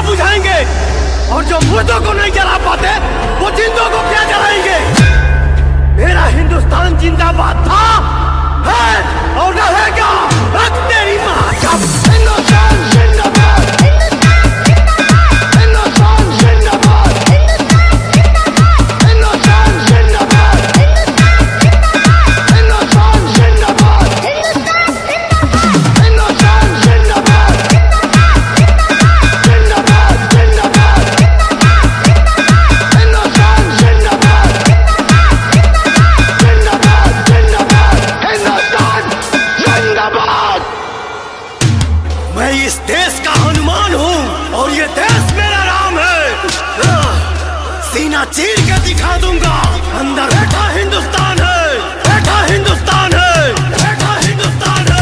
बुझाएंगे, और जो मुर्दों को नहीं जला पाते वो जिंदों को क्या जलाएंगे। मेरा हिंदुस्तान जिंदाबाद था, है और रहेगा। रख तेरी माँ का। हिंदुस्तान जिंदाबाद, हिंदुस्तान जिंदाबाद, हिंदुस्तान जिंदाबाद, हिंदुस्तान जिंदाबाद, हिंदुस्तान जिंदाबाद, जिंदाबाद जिंदाबाद, हिंदुस्तान जिंदाबाद, जिंदाबाद जिंदाबाद, हिंदुस्तान जिंदाबाद। मैं इस देश का हनुमान हूँ और ये देश मेरा राम है। सीना चीर के दिखा दूंगा, अंदर बैठा हिंदुस्तान है, बैठा हिंदुस्तान है, बैठा हिंदुस्तान है।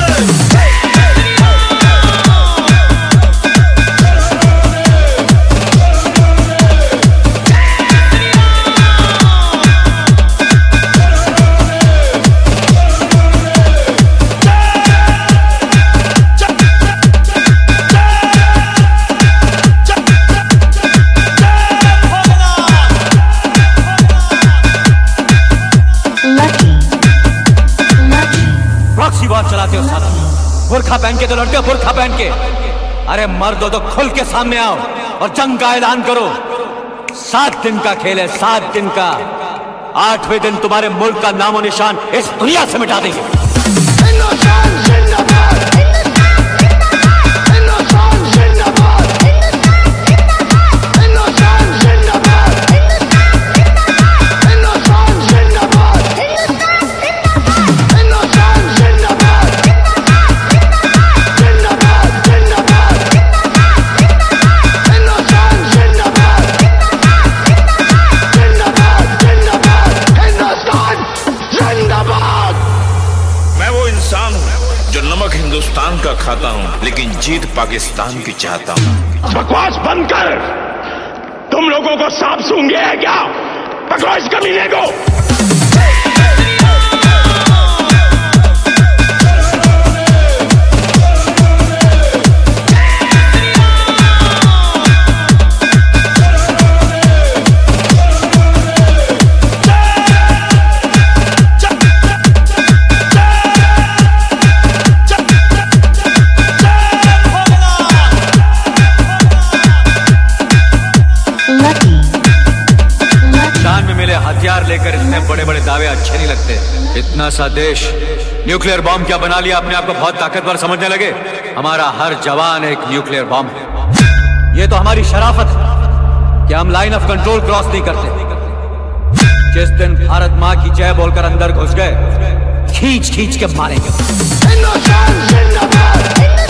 चलाते हो साला, बुर्खा पहन के तो लड़ते हो, बुर्खा पहन के। अरे मर्द हो तो खुल के सामने आओ और जंग का ऐलान करो। 7 दिन का खेल है, 7 दिन का। 8वें दिन तुम्हारे मुल्क का नामो निशान इस दुनिया से मिटा देंगे। हिंदुस्तान का खाता हूँ लेकिन जीत पाकिस्तान की चाहता हूँ। बकवास बंद कर। तुम लोगों को सांप सूंघ गया है क्या? बकवास कमीने को। हथियार लेकर इतने बड़े बड़े दावे अच्छे नहीं लगते। इतना सा देश न्यूक्लियर बॉम्ब क्या बना लिया, अपने आप को बहुत ताकतवर समझने लगे। हमारा हर जवान एक न्यूक्लियर बॉम्ब है। ये तो हमारी शराफत है कि हम लाइन ऑफ कंट्रोल क्रॉस नहीं करते। जिस दिन भारत माँ की जय बोलकर अंदर घुस गए, खींच खींच के मारेंगे।